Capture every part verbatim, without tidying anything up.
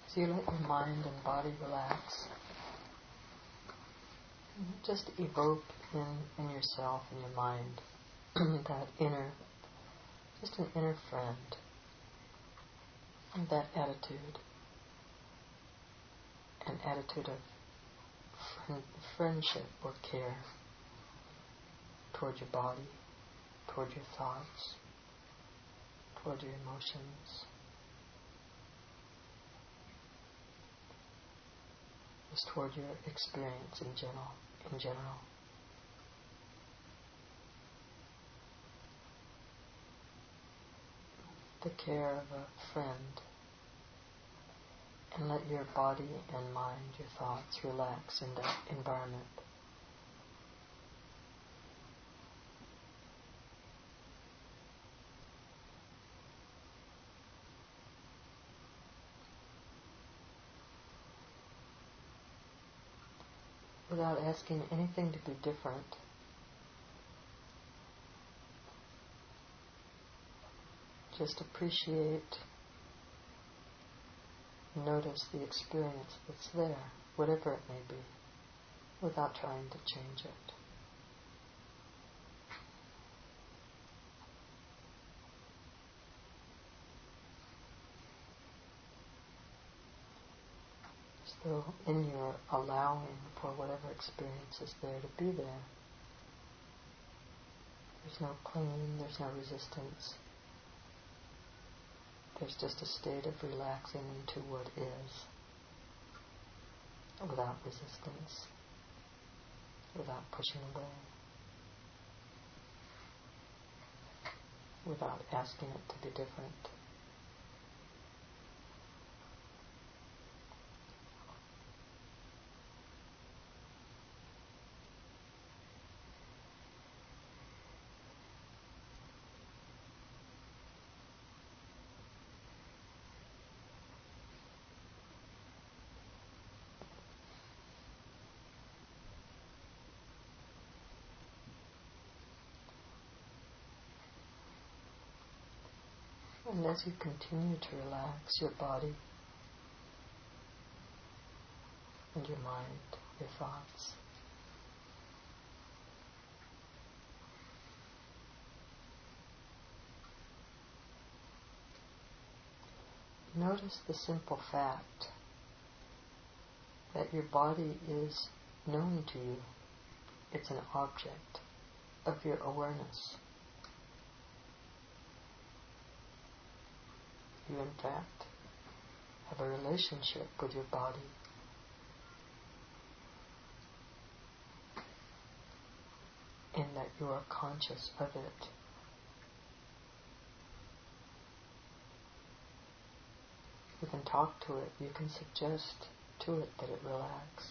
So you let your mind and body relax. Just evoke in, in yourself, in your mind, that inner, just an inner friend, and that attitude, an attitude of friend, friendship or care toward your body, toward your thoughts, toward your emotions. Just toward your experience in general. In general. The care of a friend, and let your body and mind, your thoughts, relax in that environment. Without asking anything to be different. Just appreciate, notice the experience that's there, whatever it may be, without trying to change it. So in your allowing for whatever experience is there to be there, there's no clinging, there's no resistance. There's just a state of relaxing into what is, without resistance, without pushing away, without asking it to be different. And as you continue to relax your body and your mind, your thoughts, notice the simple fact that your body is known to you. It's an object of your awareness. You, in fact, have a relationship with your body. In that you are conscious of it. You can talk to it, you can suggest to it that it relax.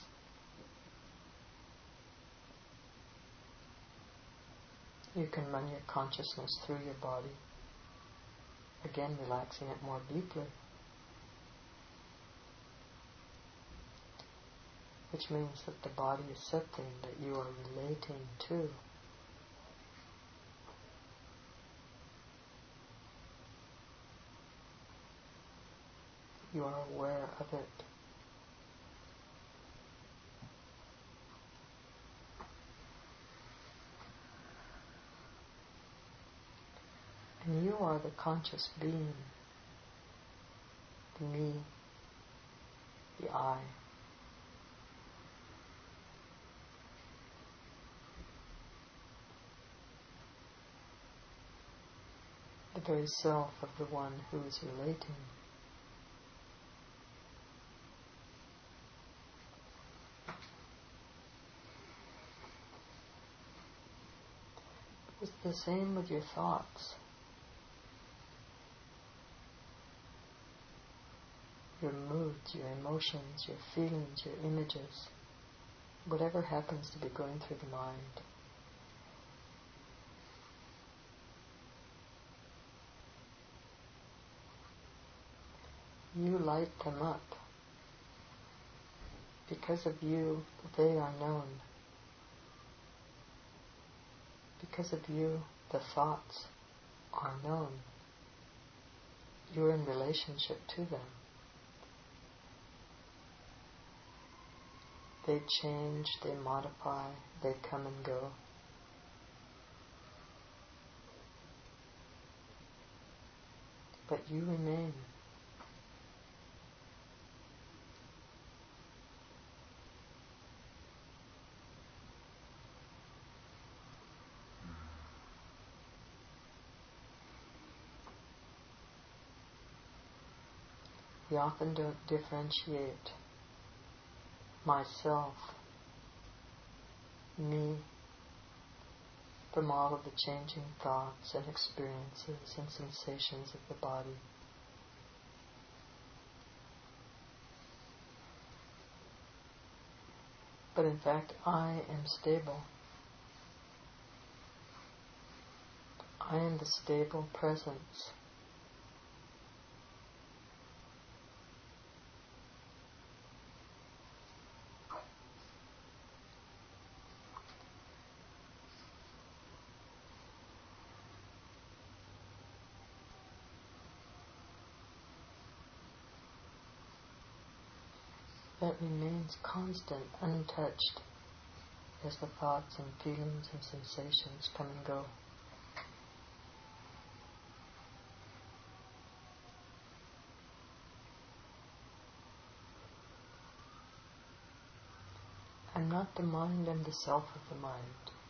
You can run your consciousness through your body. Again, relaxing it more deeply. Which means that the body is something that you are relating to. You are aware of it. And you are the conscious being, the me, the I. The very self of the one who is relating. It's the same with your thoughts. Your moods, your emotions, your feelings, your images, whatever happens to be going through the mind. You light them up. Because of you, they are known. Because of you, the thoughts are known. You're in relationship to them. They change, they modify, they come and go. But you remain. We often don't differentiate myself, me, from all of the changing thoughts and experiences and sensations of the body. But in fact, I am stable. I am the stable presence. That remains constant, untouched, as the thoughts and feelings and sensations come and go. I'm not the mind, I'm the self of the mind.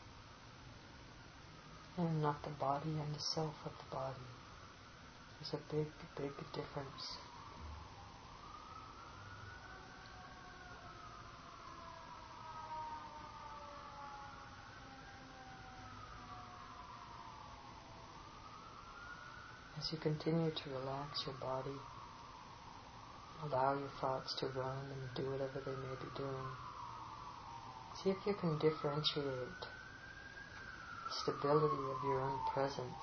I am not the body, I'm the self of the body. There's a big, big difference. As you continue to relax your body, allow your thoughts to run and do whatever they may be doing, see if you can differentiate the stability of your own presence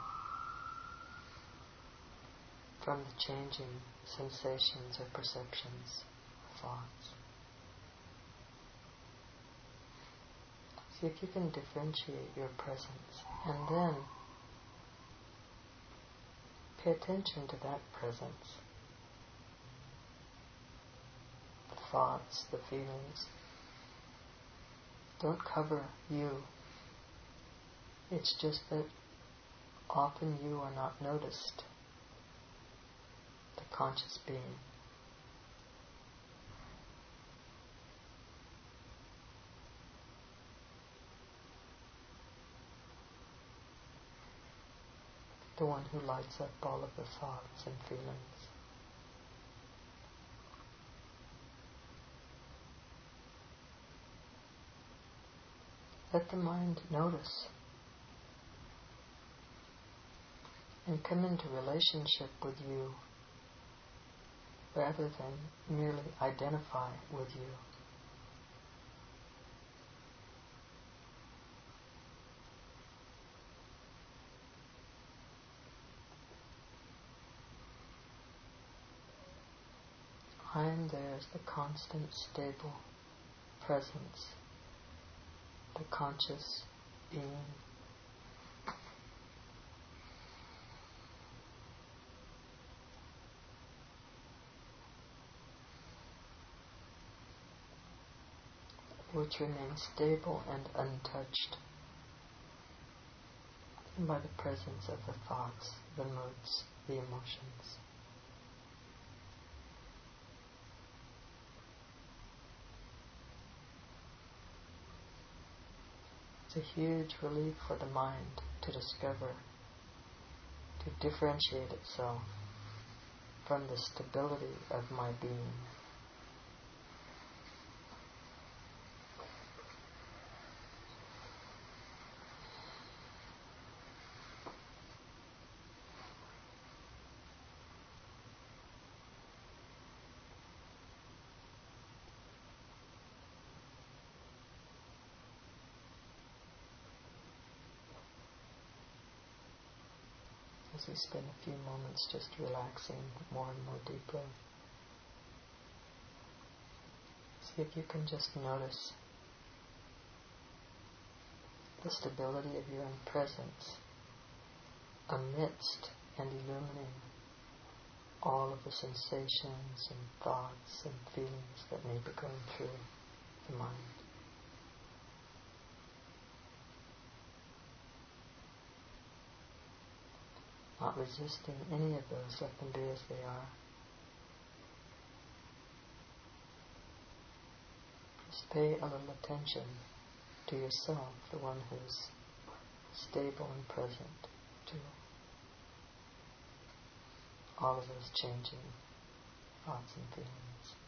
from the changing sensations or perceptions, thoughts. See if you can differentiate your presence, and then pay attention to that presence. The thoughts, the feelings. Don't cover you. It's just that often you are not noticed. The conscious being. The one who lights up all of the thoughts and feelings. Let the mind notice and come into relationship with you rather than merely identify with you. I am there as the constant, stable presence, the conscious being. Which remains stable and untouched by the presence of the thoughts, the moods, the emotions. It's a huge relief for the mind to discover, to differentiate itself from the stability of my being. As we spend a few moments just relaxing more and more deeply, see if you can just notice the stability of your own presence amidst and illumining all of the sensations and thoughts and feelings that may be going through the mind. Not resisting any of those, let them be as they are. Just pay a little attention to yourself, the one who's stable and present to all of those changing thoughts and feelings.